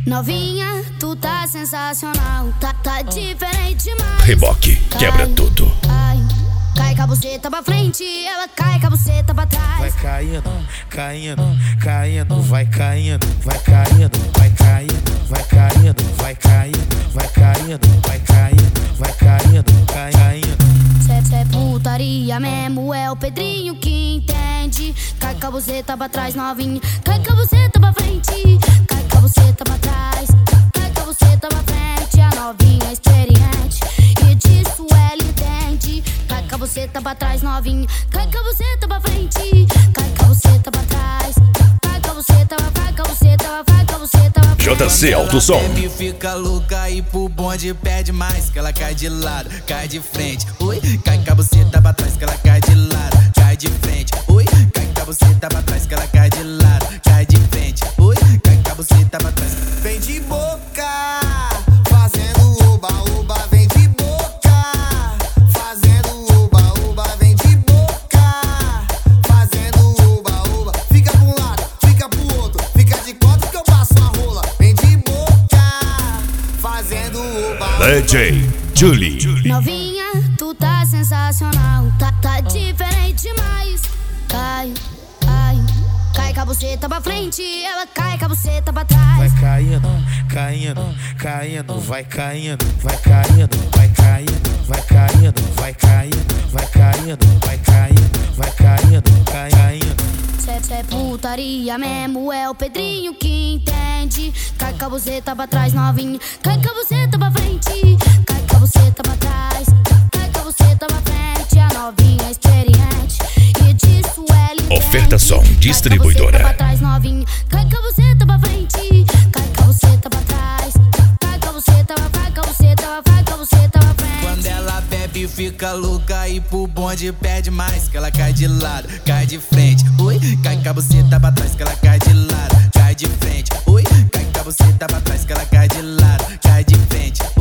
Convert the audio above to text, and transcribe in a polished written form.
Novinha, tu tá sensacional, tá diferente demais. Reboque, quebra tudo. Cai com a buceta pra frente, ela cai com a buceta pra trás. Vai caindo, caindo, caindo, vai caindo, vai caindo, vai caindo, vai caindo, vai caindo, vai caindo, vai caindo, vai caindo, caindo. Cê é putaria mesmo, é o Pedrinho que entende. Cai com a buceta pra trás, novinha, cai com a buceta pra frente, cai com a buceta pra trás, cai com a buceta pra frente. A novinha é experiente e disso ela entende. Cai com a buceta pra trás, novinha, cai com a buceta pra frente, cai com a buceta pra trás, cai com a buceta, vai com a buceta, vai com a buceta pra frente. JC Alto Som. Baby fica louca e pro bonde pede mais. Que ela cai de lado, cai de frente. Ui, cai com a buceta pra trás. Que ela cai de lado, cai de frente. Ui, cai com a buceta pra trás. Que ela cai de lado, cai de frente. Ui, cai com a buceta pra trás. Vem de boca, fazendo uba-uba. Vem de boca, fazendo uba-uba. Vem de boca, fazendo uba-uba. Fica pra um lado, fica pro outro. Fica de quatro que eu passo a rola. Vem de boca, fazendo uba-uba. DJ Julie. Novinha, tu tá sensacional, tá diferente demais. Cai com a buceta pra frente, ela cai com a buceta pra trás. Vai caindo, caindo, caindo, vai caindo, vai caindo, vai caindo, vai caindo, vai caindo, vai caindo, vai caindo, vai caindo, caindo. Cê é putaria mesmo, é o Pedrinho que entende. Cai com a buceta pra trás, novinha, cai com a buceta pra frente, cai com a buceta pra trás, cai com a buceta pra frente. A novinha é experiente e disso ela entende. Oferta Som Distribuidora. Cai com a buceta pra trás, novinha, cai com a buceta pra frente, cai com a buceta pra trás, cai com a buceta, vai com a buceta, vai com a buceta pra frente. Quando ela bebe fica louca e pro bonde pede mais. Que ela cai de lado, cai de frente. Ui, cai com a buceta pra trás. Que ela cai de lado, cai de frente. Ui, cai com a buceta pra trás. Que ela cai de lado, cai de frente.